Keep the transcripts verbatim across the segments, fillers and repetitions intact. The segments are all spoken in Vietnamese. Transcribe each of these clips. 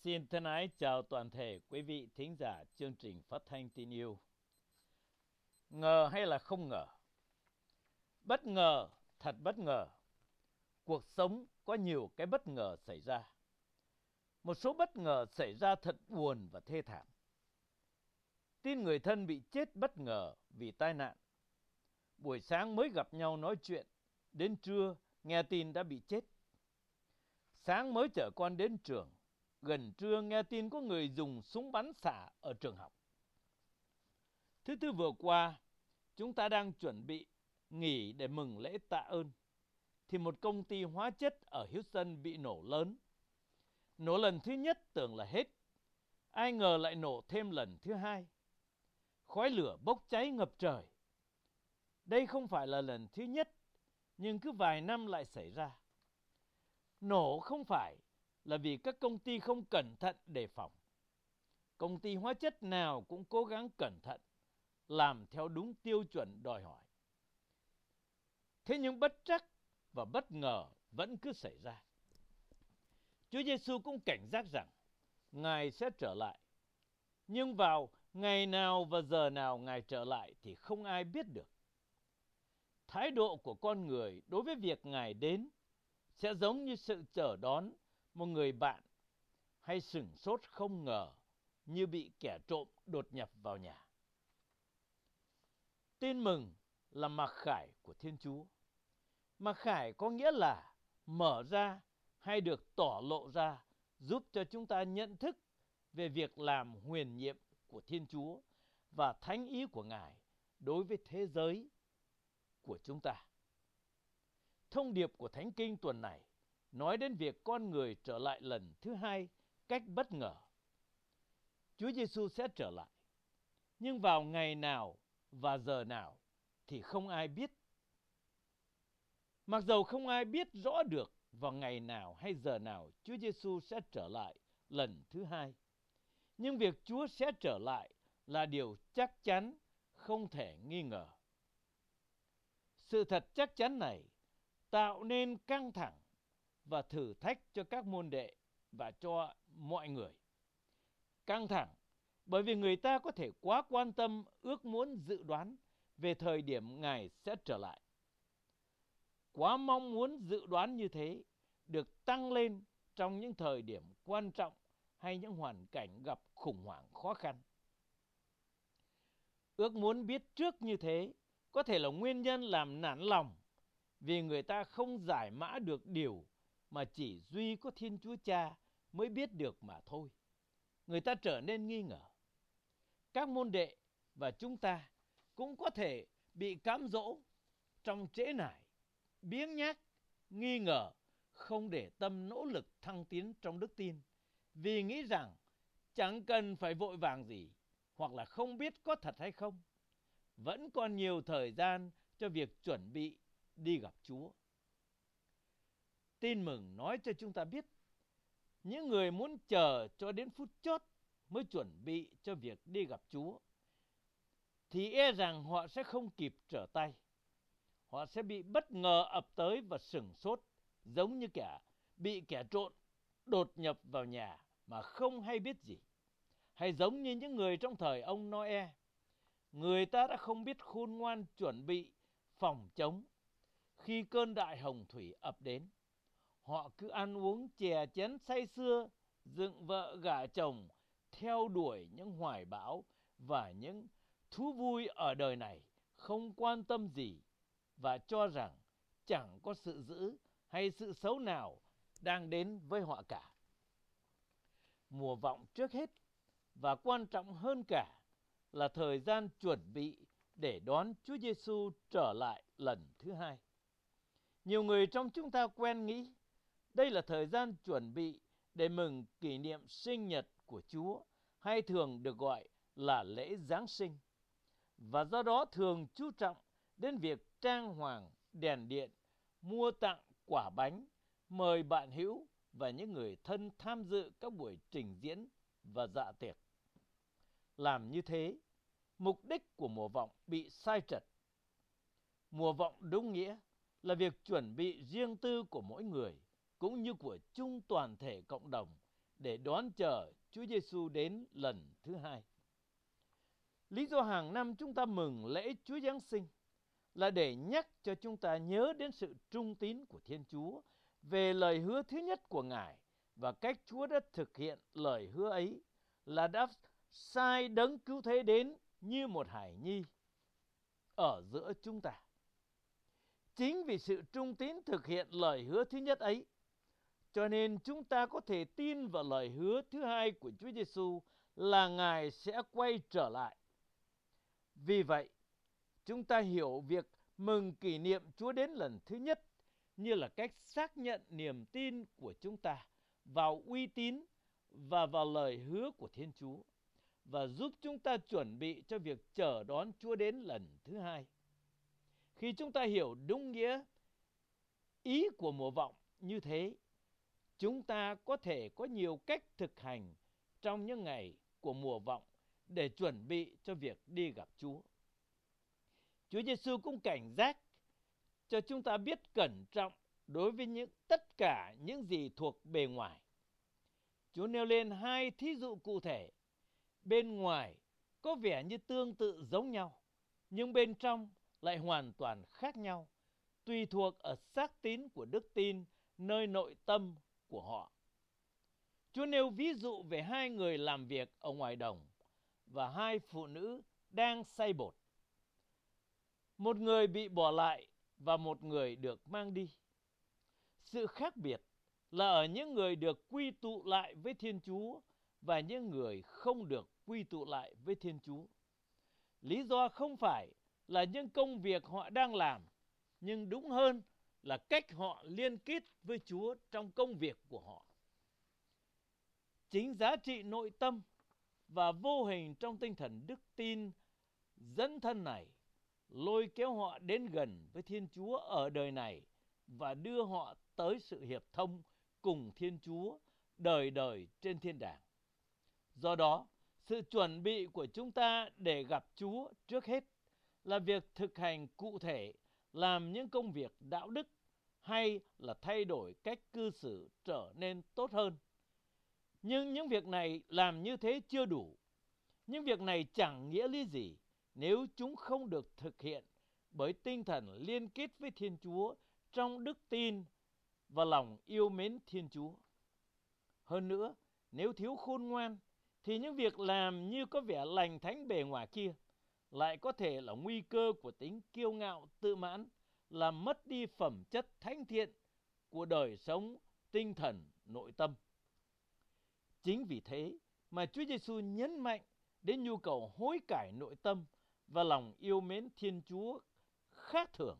Xin thân ái chào toàn thể quý vị thính giả chương trình phát thanh tin yêu. Ngờ hay là không ngờ? Bất ngờ, thật bất ngờ. Cuộc sống có nhiều cái bất ngờ xảy ra. Một số bất ngờ xảy ra thật buồn và thê thảm. Tin người thân bị chết bất ngờ vì tai nạn. Buổi sáng mới gặp nhau nói chuyện, đến trưa nghe tin đã bị chết. Sáng mới chở con đến trường, gần trưa nghe tin có người dùng súng bắn xả ở trường học. Thứ tư vừa qua, chúng ta đang chuẩn bị nghỉ để mừng lễ tạ ơn, thì một công ty hóa chất ở Houston bị nổ lớn. Nổ lần thứ nhất tưởng là hết, ai ngờ lại nổ thêm lần thứ hai. Khói lửa bốc cháy ngập trời. Đây không phải là lần thứ nhất, nhưng cứ vài năm lại xảy ra. Nổ không phải là vì các công ty không cẩn thận đề phòng. Công ty hóa chất nào cũng cố gắng cẩn thận, làm theo đúng tiêu chuẩn đòi hỏi. Thế nhưng bất trắc và bất ngờ vẫn cứ xảy ra. Chúa Giêsu cũng cảnh giác rằng Ngài sẽ trở lại. Nhưng vào ngày nào và giờ nào Ngài trở lại thì không ai biết được. Thái độ của con người đối với việc Ngài đến sẽ giống như sự chờ đón một người bạn, hay sửng sốt không ngờ như bị kẻ trộm đột nhập vào nhà. Tin mừng là mặc khải của Thiên Chúa. Mặc khải có nghĩa là mở ra hay được tỏ lộ ra, giúp cho chúng ta nhận thức về việc làm huyền nhiệm của Thiên Chúa và thánh ý của Ngài đối với thế giới của chúng ta. Thông điệp của Thánh Kinh tuần này nói đến việc con người trở lại lần thứ hai cách bất ngờ. Chúa Giêsu sẽ trở lại, nhưng vào ngày nào và giờ nào thì không ai biết. Mặc dầu không ai biết rõ được vào ngày nào hay giờ nào Chúa Giêsu sẽ trở lại lần thứ hai, nhưng việc Chúa sẽ trở lại là điều chắc chắn, không thể nghi ngờ. Sự thật chắc chắn này tạo nên căng thẳng và thử thách cho các môn đệ và cho mọi người. Căng thẳng bởi vì người ta có thể quá quan tâm, ước muốn dự đoán về thời điểm Ngài sẽ trở lại. Quá mong muốn dự đoán như thế được tăng lên trong những thời điểm quan trọng hay những hoàn cảnh gặp khủng hoảng khó khăn. Ước muốn biết trước như thế có thể là nguyên nhân làm nản lòng, vì người ta không giải mã được điều mà chỉ duy có Thiên Chúa Cha mới biết được mà thôi. Người ta trở nên nghi ngờ. Các môn đệ và chúng ta cũng có thể bị cám dỗ trong trễ nải, biếng nhác, nghi ngờ, không để tâm nỗ lực thăng tiến trong đức tin, vì nghĩ rằng chẳng cần phải vội vàng gì, hoặc là không biết có thật hay không. Vẫn còn nhiều thời gian cho việc chuẩn bị đi gặp Chúa. Tin mừng nói cho chúng ta biết, những người muốn chờ cho đến phút chót mới chuẩn bị cho việc đi gặp Chúa, thì e rằng họ sẽ không kịp trở tay. Họ sẽ bị bất ngờ ập tới và sửng sốt, giống như kẻ bị kẻ trộm đột nhập vào nhà mà không hay biết gì. Hay giống như những người trong thời ông Noe, người ta đã không biết khôn ngoan chuẩn bị phòng chống khi cơn đại hồng thủy ập đến. Họ cứ ăn uống chè chén say sưa, dựng vợ gả chồng, theo đuổi những hoài bão và những thú vui ở đời này, không quan tâm gì và cho rằng chẳng có sự dữ hay sự xấu nào đang đến với họ cả. Mùa vọng trước hết và quan trọng hơn cả là thời gian chuẩn bị để đón Chúa Giêsu trở lại lần thứ hai. Nhiều người trong chúng ta quen nghĩ đây là thời gian chuẩn bị để mừng kỷ niệm sinh nhật của Chúa, hay thường được gọi là lễ Giáng sinh, và do đó thường chú trọng đến việc trang hoàng đèn điện, mua tặng quả bánh, mời bạn hữu và những người thân tham dự các buổi trình diễn và dạ tiệc. Làm như thế, mục đích của mùa vọng bị sai trật. Mùa vọng đúng nghĩa là việc chuẩn bị riêng tư của mỗi người cũng như của chung toàn thể cộng đồng để đón chờ Chúa Giêsu đến lần thứ hai. Lý do hàng năm chúng ta mừng lễ Chúa Giáng sinh là để nhắc cho chúng ta nhớ đến sự trung tín của Thiên Chúa về lời hứa thứ nhất của Ngài và cách Chúa đã thực hiện lời hứa ấy là đã sai đấng cứu thế đến như một hài nhi ở giữa chúng ta. Chính vì sự trung tín thực hiện lời hứa thứ nhất ấy, cho nên chúng ta có thể tin vào lời hứa thứ hai của Chúa Giêsu là Ngài sẽ quay trở lại. Vì vậy, chúng ta hiểu việc mừng kỷ niệm Chúa đến lần thứ nhất như là cách xác nhận niềm tin của chúng ta vào uy tín và vào lời hứa của Thiên Chúa, và giúp chúng ta chuẩn bị cho việc chờ đón Chúa đến lần thứ hai. Khi chúng ta hiểu đúng nghĩa ý của mùa vọng như thế, chúng ta có thể có nhiều cách thực hành trong những ngày của mùa vọng để chuẩn bị cho việc đi gặp Chúa. Chúa Giêsu cũng cảnh giác cho chúng ta biết cẩn trọng đối với những tất cả những gì thuộc bề ngoài. Chúa nêu lên hai thí dụ cụ thể. Bên ngoài có vẻ như tương tự giống nhau, nhưng bên trong lại hoàn toàn khác nhau, tùy thuộc ở xác tín của đức tin nơi nội tâm của họ. Chúa nêu ví dụ về hai người làm việc ở ngoài đồng và hai phụ nữ đang xay bột. Một người bị bỏ lại và một người được mang đi. Sự khác biệt là ở những người được quy tụ lại với Thiên Chúa và những người không được quy tụ lại với Thiên Chúa. Lý do không phải là những công việc họ đang làm, nhưng đúng hơn là cách họ liên kết với Chúa trong công việc của họ. Chính giá trị nội tâm và vô hình trong tinh thần đức tin dẫn thân này lôi kéo họ đến gần với Thiên Chúa ở đời này và đưa họ tới sự hiệp thông cùng Thiên Chúa đời đời trên thiên đàng. Do đó, sự chuẩn bị của chúng ta để gặp Chúa trước hết là việc thực hành cụ thể, làm những công việc đạo đức hay là thay đổi cách cư xử trở nên tốt hơn. Nhưng những việc này làm như thế chưa đủ. Những việc này chẳng nghĩa lý gì nếu chúng không được thực hiện bởi tinh thần liên kết với Thiên Chúa trong đức tin và lòng yêu mến Thiên Chúa. Hơn nữa, nếu thiếu khôn ngoan, thì những việc làm như có vẻ lành thánh bề ngoài kia lại có thể là nguy cơ của tính kiêu ngạo tự mãn, làm mất đi phẩm chất thánh thiện của đời sống tinh thần nội tâm. Chính vì thế mà Chúa Giêsu nhấn mạnh đến nhu cầu hối cải nội tâm và lòng yêu mến Thiên Chúa khác thường.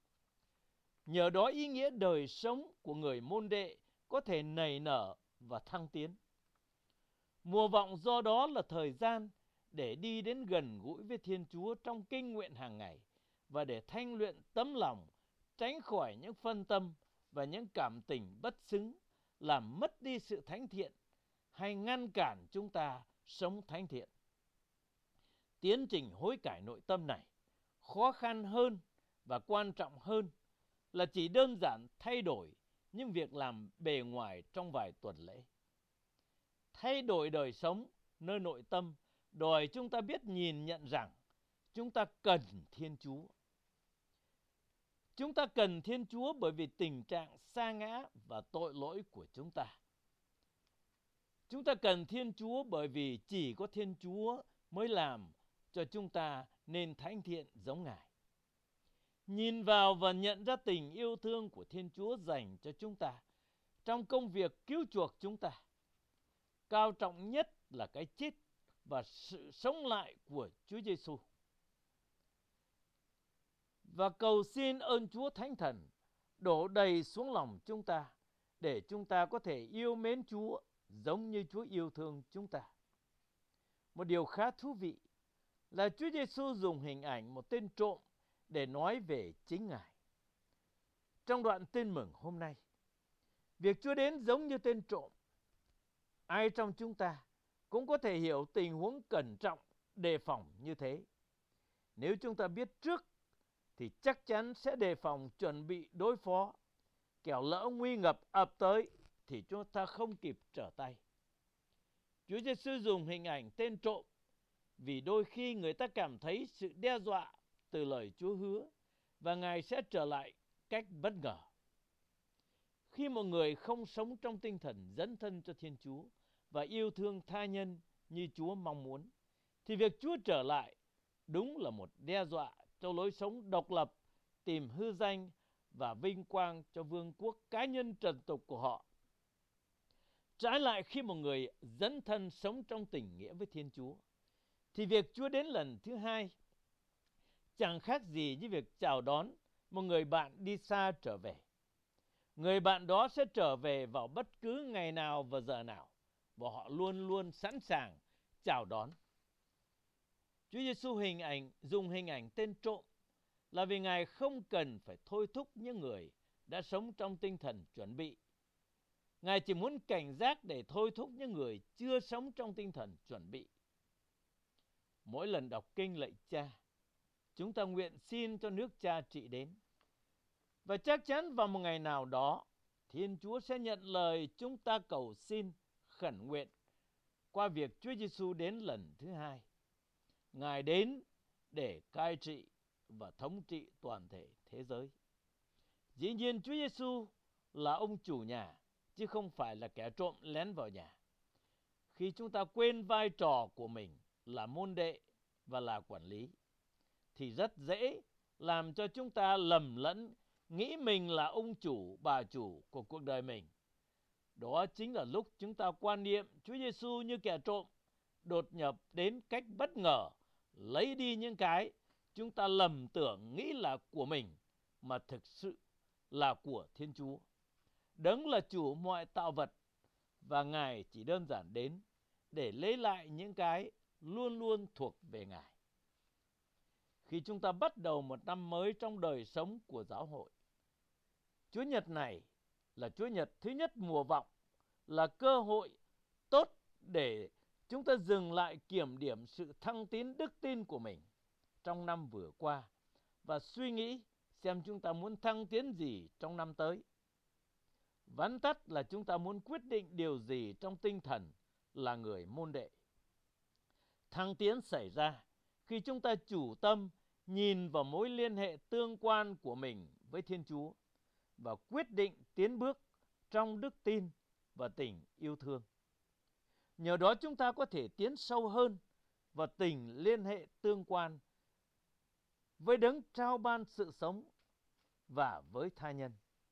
Nhờ đó ý nghĩa đời sống của người môn đệ có thể nảy nở và thăng tiến. Mùa vọng do đó là thời gian để đi đến gần gũi với Thiên Chúa trong kinh nguyện hàng ngày và để thanh luyện tấm lòng, tránh khỏi những phân tâm và những cảm tình bất xứng, làm mất đi sự thánh thiện hay ngăn cản chúng ta sống thánh thiện. Tiến trình hối cải nội tâm này khó khăn hơn và quan trọng hơn là chỉ đơn giản thay đổi những việc làm bề ngoài trong vài tuần lễ. Thay đổi đời sống nơi nội tâm đòi chúng ta biết nhìn nhận rằng chúng ta cần Thiên Chúa. Chúng ta cần Thiên Chúa bởi vì tình trạng sa ngã và tội lỗi của chúng ta. Chúng ta cần Thiên Chúa bởi vì chỉ có Thiên Chúa mới làm cho chúng ta nên thánh thiện giống Ngài. Nhìn vào và nhận ra tình yêu thương của Thiên Chúa dành cho chúng ta trong công việc cứu chuộc chúng ta. Cao trọng nhất là cái chết và sự sống lại của Chúa Giêsu. Và cầu xin ơn Chúa Thánh Thần đổ đầy xuống lòng chúng ta để chúng ta có thể yêu mến Chúa giống như Chúa yêu thương chúng ta. Một điều khá thú vị là Chúa Giêsu dùng hình ảnh một tên trộm để nói về chính Ngài. Trong đoạn tin mừng hôm nay, việc Chúa đến giống như tên trộm. Ai trong chúng ta cũng có thể hiểu tình huống cẩn trọng, đề phòng như thế. Nếu chúng ta biết trước thì chắc chắn sẽ đề phòng chuẩn bị đối phó. Kẻo lỡ nguy ngập ập tới thì chúng ta không kịp trở tay. Chúa Giêsu dùng hình ảnh tên trộm vì đôi khi người ta cảm thấy sự đe dọa từ lời Chúa hứa và Ngài sẽ trở lại cách bất ngờ. Khi một người không sống trong tinh thần dấn thân cho Thiên Chúa và yêu thương tha nhân như Chúa mong muốn, thì việc Chúa trở lại đúng là một đe dọa cho lối sống độc lập, tìm hư danh và vinh quang cho vương quốc cá nhân trần tục của họ. Trái lại, khi một người dấn thân sống trong tình nghĩa với Thiên Chúa, thì việc Chúa đến lần thứ hai chẳng khác gì như việc chào đón một người bạn đi xa trở về. Người bạn đó sẽ trở về vào bất cứ ngày nào và giờ nào, và họ luôn luôn sẵn sàng chào đón. Chúa Giêsu hình ảnh dùng hình ảnh tên trộm là vì Ngài không cần phải thôi thúc những người đã sống trong tinh thần chuẩn bị. Ngài chỉ muốn cảnh giác để thôi thúc những người chưa sống trong tinh thần chuẩn bị. Mỗi lần đọc kinh lạy Cha, chúng ta nguyện xin cho nước Cha trị đến. Và chắc chắn vào một ngày nào đó, Thiên Chúa sẽ nhận lời chúng ta cầu xin, khẩn nguyện qua việc Chúa Giêsu đến lần thứ hai. Ngài đến để cai trị và thống trị toàn thể thế giới. Dĩ nhiên Chúa Giêsu là ông chủ nhà, chứ không phải là kẻ trộm lén vào nhà. Khi chúng ta quên vai trò của mình là môn đệ và là quản lý, thì rất dễ làm cho chúng ta lầm lẫn, nghĩ mình là ông chủ, bà chủ của cuộc đời mình. Đó chính là lúc chúng ta quan niệm Chúa Giêsu như kẻ trộm, đột nhập đến cách bất ngờ, lấy đi những cái chúng ta lầm tưởng nghĩ là của mình, mà thực sự là của Thiên Chúa. Đấng là chủ mọi tạo vật, và Ngài chỉ đơn giản đến để lấy lại những cái luôn luôn thuộc về Ngài. Khi chúng ta bắt đầu một năm mới trong đời sống của giáo hội, Chúa Nhật này là Chúa Nhật thứ nhất mùa vọng, là cơ hội tốt để chúng ta dừng lại kiểm điểm sự thăng tiến đức tin của mình trong năm vừa qua và suy nghĩ xem chúng ta muốn thăng tiến gì trong năm tới. Vắn tắt là chúng ta muốn quyết định điều gì trong tinh thần là người môn đệ. Thăng tiến xảy ra khi chúng ta chủ tâm nhìn vào mối liên hệ tương quan của mình với Thiên Chúa và quyết định tiến bước trong đức tin và tình yêu thương. Nhờ đó chúng ta có thể tiến sâu hơn vào tình liên hệ tương quan với đấng trao ban sự sống và với tha nhân.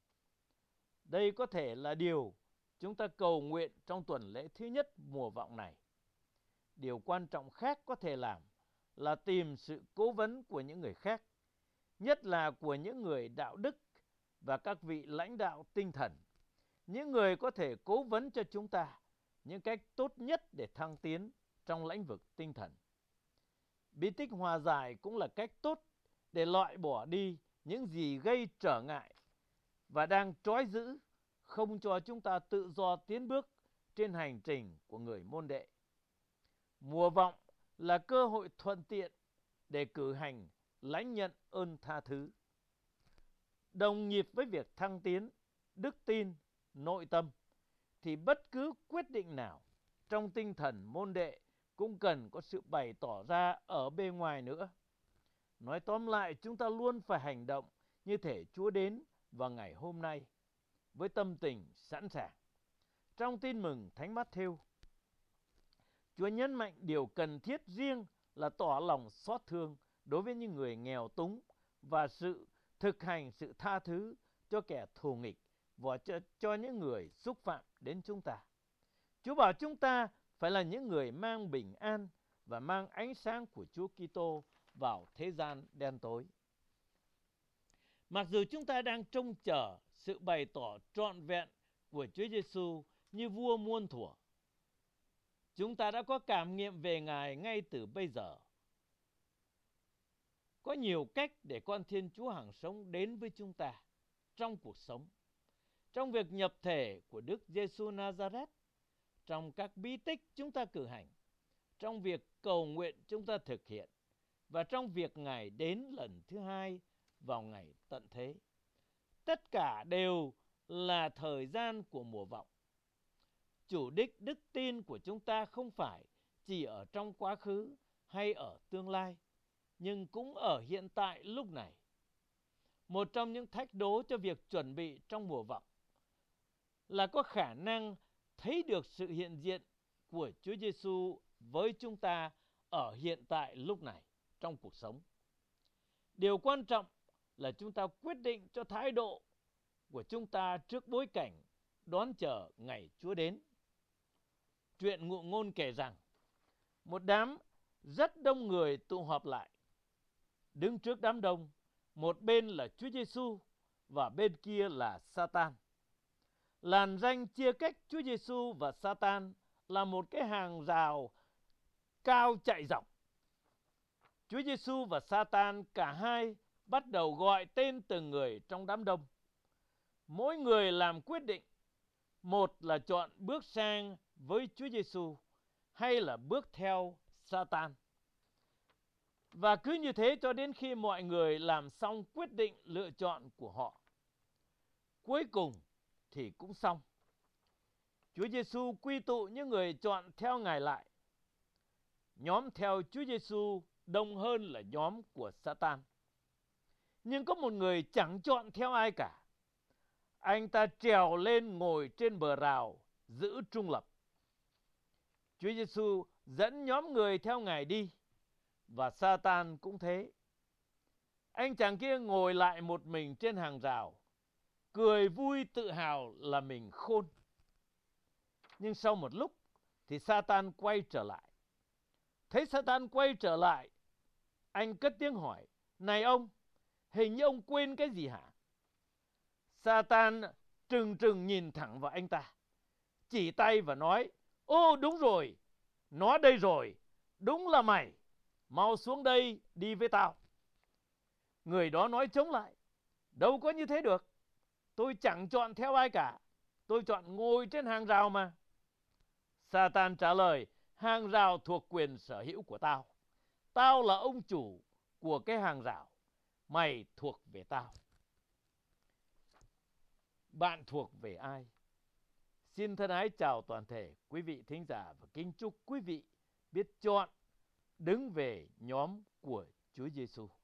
Đây có thể là điều chúng ta cầu nguyện trong tuần lễ thứ nhất mùa vọng này. Điều quan trọng khác có thể làm là tìm sự cố vấn của những người khác, nhất là của những người đạo đức và các vị lãnh đạo tinh thần, những người có thể cố vấn cho chúng ta những cách tốt nhất để thăng tiến trong lĩnh vực tinh thần. Bí tích hòa giải cũng là cách tốt để loại bỏ đi những gì gây trở ngại và đang trói giữ, không cho chúng ta tự do tiến bước trên hành trình của người môn đệ. Mùa vọng là cơ hội thuận tiện để cử hành lãnh nhận ơn tha thứ. Đồng nhịp với việc thăng tiến, đức tin, nội tâm, thì bất cứ quyết định nào trong tinh thần môn đệ cũng cần có sự bày tỏ ra ở bên ngoài nữa. Nói tóm lại, chúng ta luôn phải hành động như thể Chúa đến vào ngày hôm nay, với tâm tình sẵn sàng. Trong tin mừng Thánh Mát-thêu, Chúa nhấn mạnh điều cần thiết riêng là tỏ lòng xót thương đối với những người nghèo túng và sự thực hành sự tha thứ cho kẻ thù nghịch và cho, cho những người xúc phạm đến chúng ta. Chúa bảo chúng ta phải là những người mang bình an và mang ánh sáng của Chúa Kitô vào thế gian đen tối. Mặc dù chúng ta đang trông chờ sự bày tỏ trọn vẹn của Chúa Giêsu như vua muôn thuở, chúng ta đã có cảm nghiệm về Ngài ngay từ bây giờ. Có nhiều cách để con Thiên Chúa hằng sống đến với chúng ta trong cuộc sống, trong việc nhập thể của Đức Giêsu Nazareth, trong các bí tích chúng ta cử hành, trong việc cầu nguyện chúng ta thực hiện, và trong việc Ngài đến lần thứ hai vào ngày tận thế. Tất cả đều là thời gian của mùa vọng. chủ đích đức tin của chúng ta không phải chỉ ở trong quá khứ hay ở tương lai, nhưng cũng ở hiện tại lúc này. Một trong những thách đố cho việc chuẩn bị trong mùa vọng là có khả năng thấy được sự hiện diện của Chúa Giêsu với chúng ta ở hiện tại lúc này trong cuộc sống. Điều quan trọng là chúng ta quyết định cho thái độ của chúng ta trước bối cảnh đón chờ ngày Chúa đến. Truyện Ngụ Ngôn kể rằng một đám rất đông người tụ họp lại. Đứng trước đám đông, một bên là Chúa Giêsu và bên kia là Sa-tan. Làn ranh chia cách Chúa Giêsu và Sa-tan là một cái hàng rào cao chạy dọc. Chúa Giêsu và Sa-tan cả hai bắt đầu gọi tên từng người trong đám đông. Mỗi người làm quyết định, một là chọn bước sang với Chúa Giêsu hay là bước theo Sa-tan. Và cứ như thế cho đến khi mọi người làm xong quyết định lựa chọn của họ. Cuối cùng thì cũng xong. Chúa Giêsu quy tụ những người chọn theo Ngài lại. Nhóm theo Chúa Giêsu đông hơn là nhóm của Sa-tan. Nhưng có một người chẳng chọn theo ai cả. Anh ta trèo lên ngồi trên bờ rào, giữ trung lập. Chúa Giêsu dẫn nhóm người theo Ngài đi, và Sa-tan cũng thế. Anh chàng kia ngồi lại một mình trên hàng rào, cười vui tự hào là mình khôn. Nhưng sau một lúc thì Sa-tan quay trở lại. Thấy Sa-tan quay trở lại, anh cất tiếng hỏi: "Này ông, hình như ông quên cái gì hả?" Sa-tan trừng trừng nhìn thẳng vào anh ta, chỉ tay và nói: "Ô đúng rồi, nó đây rồi, đúng là mày, mau xuống đây đi với tao." Người đó nói chống lại: "Đâu có như thế được, tôi chẳng chọn theo ai cả, tôi chọn ngồi trên hàng rào mà." Sa-tan trả lời: "Hàng rào thuộc quyền sở hữu của tao, tao là ông chủ của cái hàng rào, mày thuộc về tao." Bạn thuộc về ai? Xin thân ái chào toàn thể quý vị thính giả và kính chúc quý vị biết chọn đứng về nhóm của Chúa Giêsu.